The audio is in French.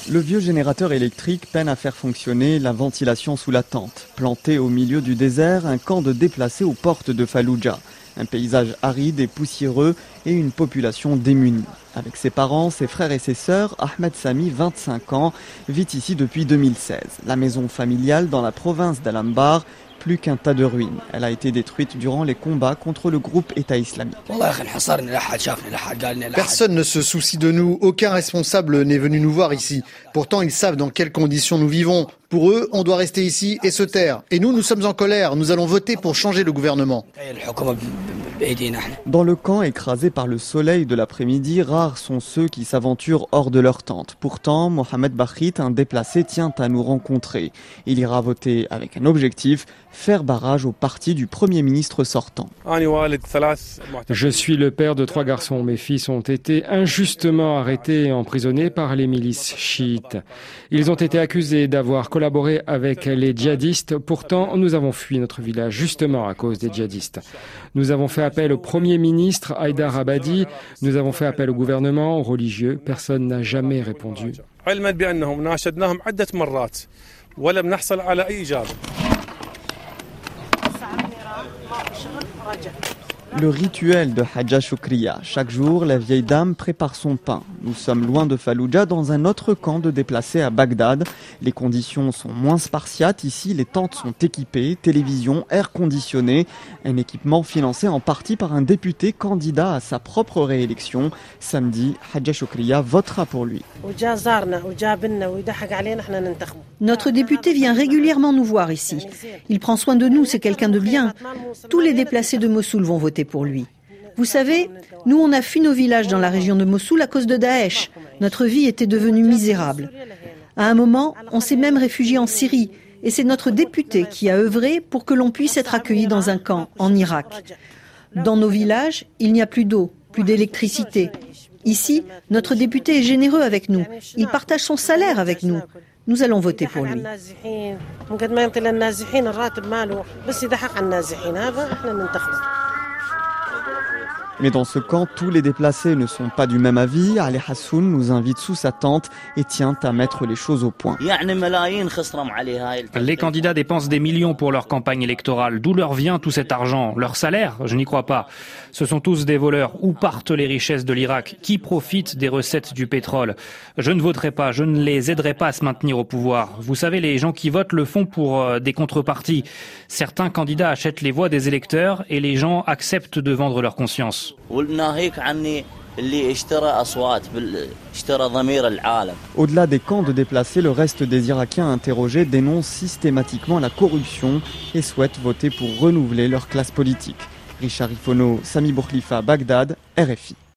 Le vieux générateur électrique peine à faire fonctionner la ventilation sous la tente. Planté au milieu du désert, un camp de déplacés aux portes de Falloujah. Un paysage aride et poussiéreux et une population démunie. Avec ses parents, ses frères et ses sœurs, Ahmed Sami, 25 ans, vit ici depuis 2016. La maison familiale dans la province d'Al-Anbar, plus qu'un tas de ruines. Elle a été détruite durant les combats contre le groupe État islamique. Personne ne se soucie de nous, aucun responsable n'est venu nous voir ici. Pourtant, ils savent dans quelles conditions nous vivons. Pour eux, on doit rester ici et se taire. Et nous sommes en colère, nous allons voter pour changer le gouvernement. Dans le camp écrasé par le soleil de l'après-midi, rares sont ceux qui s'aventurent hors de leur tente. Pourtant, Mohamed Bakhit, un déplacé, tient à nous rencontrer. Il ira voter avec un objectif, faire barrage au parti du Premier ministre sortant. Je suis le père de 3 garçons. Mes fils ont été injustement arrêtés et emprisonnés par les milices chiites. Ils ont été accusés d'avoir collaboré avec les djihadistes. Pourtant, nous avons fui notre village justement à cause des djihadistes. Nous avons fait appel au Premier ministre Haïdar Abadi. Nous avons fait appel au gouvernement, aux religieux. Personne n'a jamais répondu. Le rituel de Hadja Choukria. Chaque jour, la vieille dame prépare son pain. Nous sommes loin de Falloujah, dans un autre camp de déplacés à Bagdad. Les conditions sont moins spartiates. Ici, les tentes sont équipées, télévision, air conditionné. Un équipement financé en partie par un député candidat à sa propre réélection. Samedi, Hadja Choukria votera pour lui. Notre député vient régulièrement nous voir ici. Il prend soin de nous, c'est quelqu'un de bien. Tous les déplacés de Mossoul vont voter pour lui. Vous savez, nous on a fui nos villages dans la région de Mossoul à cause de Daesh. Notre vie était devenue misérable. À un moment, on s'est même réfugié en Syrie. Et c'est notre député qui a œuvré pour que l'on puisse être accueilli dans un camp en Irak. Dans nos villages, il n'y a plus d'eau, plus d'électricité. Ici, notre député est généreux avec nous. Il partage son salaire avec nous. Nous allons voter pour lui. Mais dans ce camp, tous les déplacés ne sont pas du même avis. Ali Hassoun nous invite sous sa tente et tient à mettre les choses au point. Les candidats dépensent des millions pour leur campagne électorale. D'où leur vient tout cet argent? Leur salaire? Je n'y crois pas. Ce sont tous des voleurs. Où partent les richesses de l'Irak? Qui profite des recettes du pétrole? Je ne voterai pas. Je ne les aiderai pas à se maintenir au pouvoir. Vous savez, les gens qui votent le font pour des contreparties. Certains candidats achètent les voix des électeurs et les gens acceptent de vendre leur conscience. Au-delà des camps de déplacés, le reste des Irakiens interrogés dénoncent systématiquement la corruption et souhaitent voter pour renouveler leur classe politique. Richard Ifono, Sami Bourkhlifa, Bagdad, RFI.